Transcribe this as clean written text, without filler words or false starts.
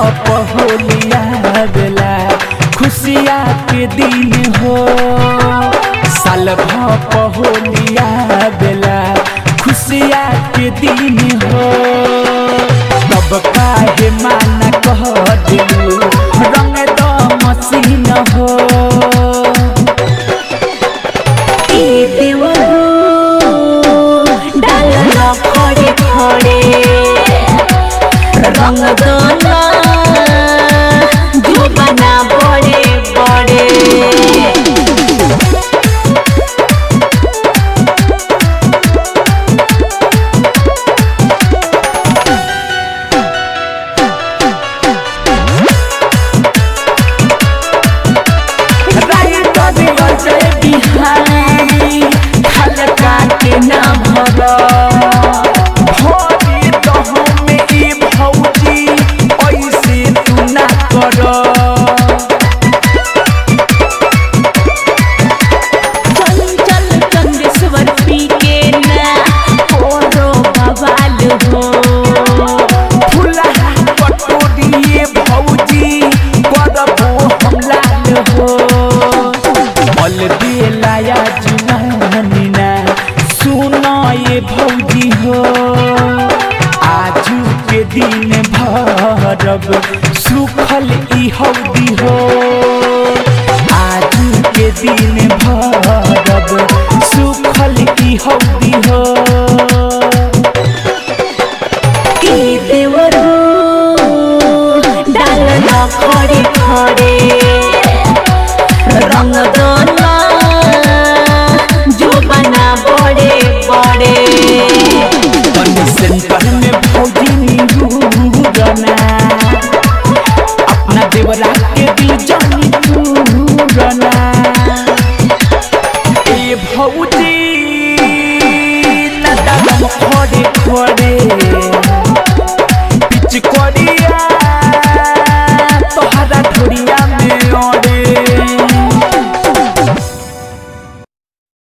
पहोलिया बेला खुशिया के दिन हो साल पहोलिया बेला खुशिया के दिन हो तब काहे माना कह दिलू रंग दो मसीन हो खड़े खड़े रंग दोना जो बना बड़े बड़े बिहारी हल्का के ना भरा भौजी हो आजू के दिन भरब सुखल ई हौदी हो आजू के दिन भरब सुखल ई हौदी हो देवरू डालना खड़े खड़े रंग दोना जो बना बड़े बड़े सेंटर में भौजी निहुरना अपना देवरा के दिल जानी पूरना ए भौजी ना दाम खड़े खड़े